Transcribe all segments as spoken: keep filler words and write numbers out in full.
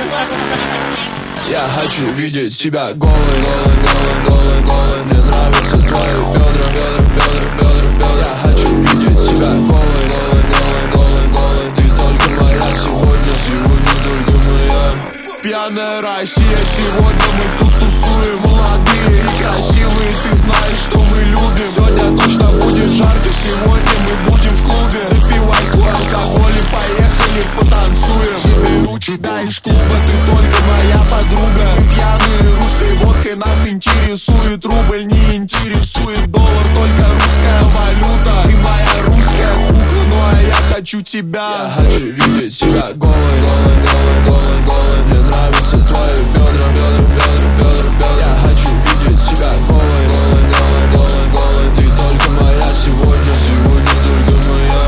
Я хочу видеть тебя голой, голой, голой, голой, голой. Мне нравятся твои бедра, бедра, бедра, бедра, бедра. Я хочу видеть тебя голой, голой, голой, голой, голой. Ты только моя сегодня, сегодня только моя. Пьяная Россия, сегодня мы тут тусуем. Молодые и красивые, ты знаешь, что мы любим. Сегодня точно будет жарко, сегодня мы будем в клубе. Выпивай свой алкоголь и поехали потанцуем. Заберу тебя из клуба, ты только моя подруга. Мы пьяные русской водкой, нас интересует рубль, не интересует доллар, только русская валюта. Ты моя русская кукла, ну а я хочу тебя. Я хочу видеть тебя голой, голой, голой, голой, голой. Мне нравятся твои бедра, бедра, бедра, бедра, бедра. Я хочу видеть тебя голой, голой, голой, голой, голой. Ты только моя сегодня, сегодня только моя.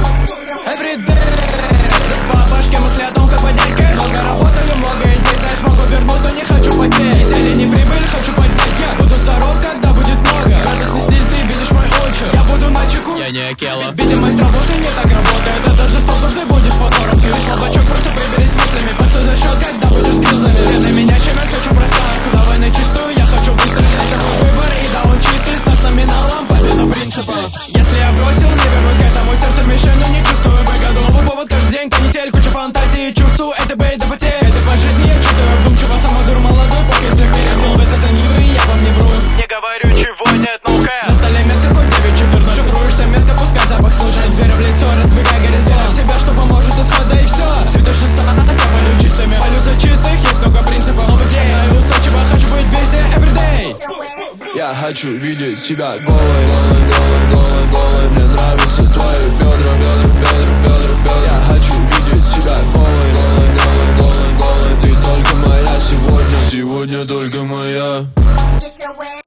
Everyday, здесь по башке мы следом как бодяйка. Много работаю, много идей, знаешь, могу вернуть, но не хочу потерять. Если не прибыль, хочу поднять. Я буду здоров, когда будет много. Радостный стиль, ты видишь мой отчим. Я буду на чеку, я не Акела. Видимость работы не так работает. Это же стоп, ты будешь по сорок. Ты ведь слабачок, просто приберись мыслями. Постой за счет, когда будешь с грызами. Стены меня щемят, хочу пространство. Давай на чистую, я хочу быстро. Это мой выбор, и да он чистый. С наш номиналом, победа принципа. Если я бросил, не вернусь к этому. Сердце мишенью не чувствую выгоду. Новый повод каждый день, канитель, куча фантазии. Чувствую, это бей до потерь. Это по жизни я чувствую, вдумчиво, самодур молодой. Пока если перевел в это за нивы, я вам не вру. Не говорю, чего нет, no care. На столе метка, хоть девять четырнадцать. Шифруешься, метка, пускай запах слушай. Зверя в лицо, раздвигай горизонт. Вера в себя, что поможет исхода и все. Цветешь из сада, я полю чистыми. Полю за чистых, есть много принципов. Новый день, я устойчиво, хочу быть везде, everyday. Я хочу видеть тебя голой, голой, голой, голой, голой. Мне нравятся твои бедра, бедра, бедра, бедра, бедра. Я хочу видеть тебя голой, голой, голой, голой, голой. Ты только моя сегодня, сегодня только моя.